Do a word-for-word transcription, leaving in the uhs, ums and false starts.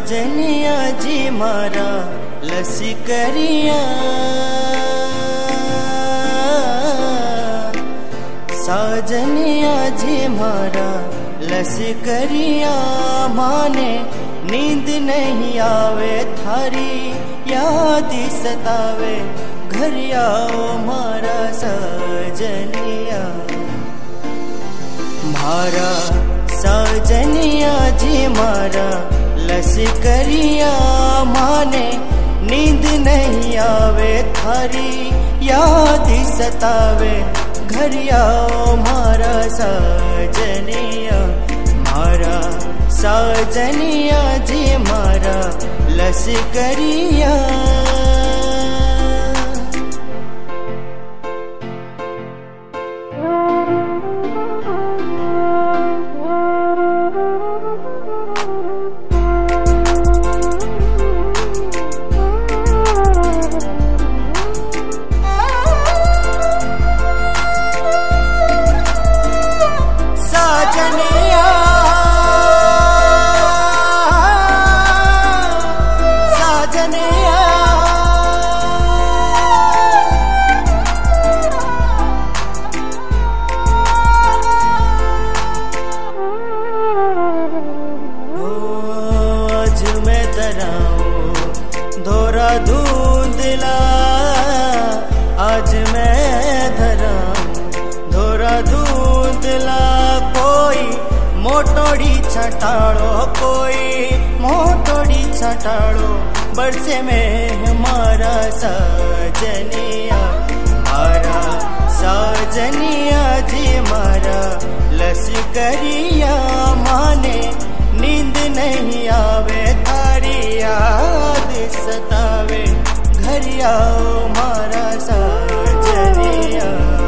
साजनिया जी मारा लश्करिया, साजनिया जी मारा लश्करिया, माने नींद नहीं आवे थारी याद सतावे, घर आओ मारा साजनिया। मारा साजनिया जी मारा लश्करिया, माने नींद नहीं आवे थारी याद सतावे, घर आओ मारा साजनिया। मारा साजनिया जी मारा लश्करिया। धोरा धूंधला आज मैं धरा, धोरा धूंधला कोई मोटोड़ी छटाड़ो, कोई मोटोड़ी छटाड़ो, बरसे में हमारा साजनिया। मारा साजनिया जी मारा लश्करिया, माने नींद नहीं आवे थारी याद सतावे, घर आओ मारा साजनिया।